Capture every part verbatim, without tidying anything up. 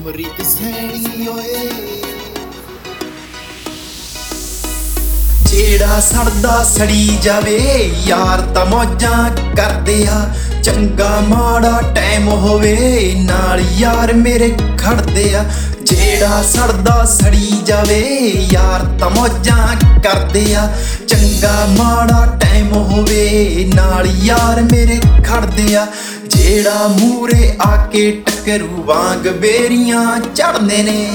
ਅਮਰੀਕ ਸੈਣੀ ਓਏ। ਜਿਹੜਾ ਸੜਦਾ ਸੜੀ ਜਾਵੇ ਯਾਰ ਤਾਂ ਮੌਜਾਂ ਕਰਦੇ ਆ, ਚੰਗਾ ਮਾੜਾ ਟਾਈਮ ਹੋਵੇ ਨਾਲ ਯਾਰ ਮੇਰੇ ਖੜਦੇ ਆ। ਜਿਹੜਾ ਸੜਦਾ ਸੜੀ ਜਾਵੇ ਯਾਰ ਤਾਂ ਮੌਜਾਂ ਕਰਦੇ ਆ, ਚੰਗਾ ਮਾੜਾ ਟਾਈਮ ਹੋਵੇ ਨਾਲ ਯਾਰ ਮੇਰੇ ਖੜਦੇ ਆ। ਜਿਹੜਾ ਮੂਰੇ ਆ ਕੇ ਟੱਕਰੂ ਵਾਂਗ ਬੇਰੀਆਂ ਚੜ੍ਹਦੇ ਨੇ,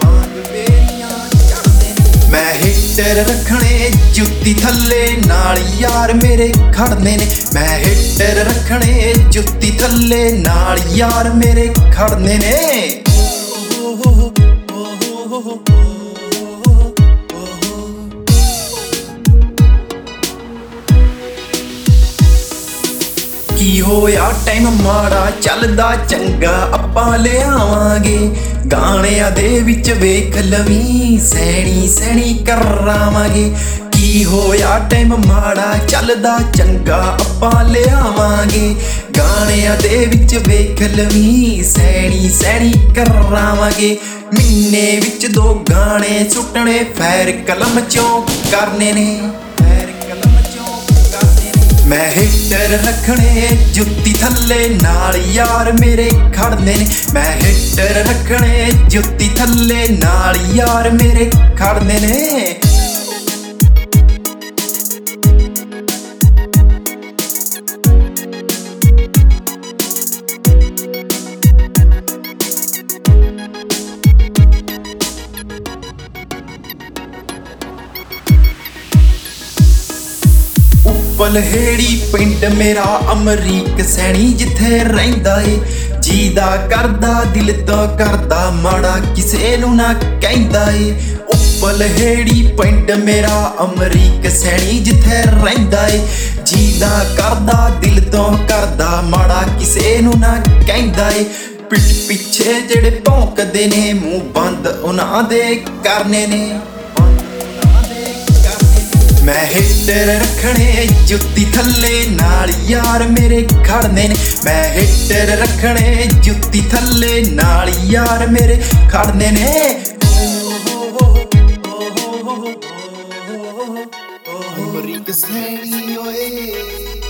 ਮੈਂ ਹਿੱਟਰ ਰੱਖਣੇ ਜੁੱਤੀ ਥੱਲੇ ਨਾਲ ਯਾਰ ਮੇਰੇ ਖੜਨੇ ਨੇ। ਮੈਂ ਹਿੱਟਰ ਰੱਖਣੇ ਜੁੱਤੀ ਥੱਲੇ ਨਾਲ ਯਾਰ ਮੇਰੇ ਖੜਨੇ ਨੇ। ਕੀ ਹੋਇਆ ਟਾਈਮ ਮਾੜਾ ਚੱਲਦਾ ਚੰਗਾ ਆਪਾਂ ਲਿਆਵਾਂਗੇ, ਗਾਣਿਆਂ ਦੇ ਵਿੱਚ ਵੇਖ ਲਵੀਂ ਸੈਣੀ ਸੈਣੀ ਕਰਾਵਾਂਗੇ। ਕੀ ਹੋਇਆ ਟਾਈਮ ਮਾੜਾ ਚੱਲਦਾ ਚੰਗਾ ਆਪਾਂ ਲਿਆਵਾਂਗੇ, ਗਾਣਿਆਂ ਦੇ ਵਿੱਚ ਵੇਖ ਲਵੀਂ ਸੈਣੀ ਸੈਣੀ ਕਰਾਵਾਂਗੇ। ਮਹੀਨੇ ਵਿੱਚ ਦੋ ਗਾਣੇ ਸੁੱਟਣੇ ਫੈਰ ਕਲਮ ਚੋਂ ਕਰਨੇ ਨੇ, ਮੈਂ ਹਿੱਟਰ ਰੱਖਣੇ ਜੁੱਤੀ ਥੱਲੇ ਨਾਲ ਯਾਰ ਮੇਰੇ ਖੜਨੇ ਨੇ। ਮੈਂ ਹਿੱਟਰ ਰੱਖਣੇ ਜੁੱਤੀ ਥੱਲੇ ਨਾਲ ਯਾਰ ਮੇਰੇ ਖੜਨੇ ਨੇ। ਪਲਹੇੜੀ ਪਿੰਡ ਮੇਰਾ ਅਮਰੀਕ ਸੈਣੀ ਜਿੱਥੇ ਰਹਿੰਦਾ ਏ, ਜੀਦਾ ਕਰਦਾ ਦਿਲ ਤੋਂ ਕਰਦਾ ਮਾੜਾ ਕਿਸੇ ਨੂੰ ਨਾ ਕਹਿੰਦਾ ਏ। ਪਲਹੇੜੀ ਪਿੰਡ ਮੇਰਾ ਅਮਰੀਕ ਸੈਣੀ ਜਿੱਥੇ ਰਹਿੰਦਾ ਏ, ਜੀਦਾ ਕਰਦਾ ਦਿਲ ਤੋਂ ਕਰਦਾ ਮਾੜਾ ਕਿਸੇ ਨੂੰ ਨਾ ਕਹਿੰਦਾ ਏ। ਪਿੱਠ ਪਿੱਛੇ ਜਿਹੜੇ ਭੌਂਕਦੇ ਨੇ ਮੂੰਹ ਬੰਦ ਉਹਨਾਂ ਦੇ ਕਰਨੇ ਨੇ। ਮੈਂ ਹਿੱਟਰ ਰੱਖਣੇ ਜੁੱਤੀ ਥੱਲੇ ਨਾਲ ਯਾਰ ਮੇਰੇ ਖੜਨੇ ਨੇ। ਮੈਂ ਹਿੱਟਰ ਰੱਖਣੇ ਜੁੱਤੀ ਥੱਲੇ ਨਾਲ ਯਾਰ ਮੇਰੇ ਖੜਨੇ ਨੇ। ਅਮਰੀਕ ਸੈਣੀ ਓਏ।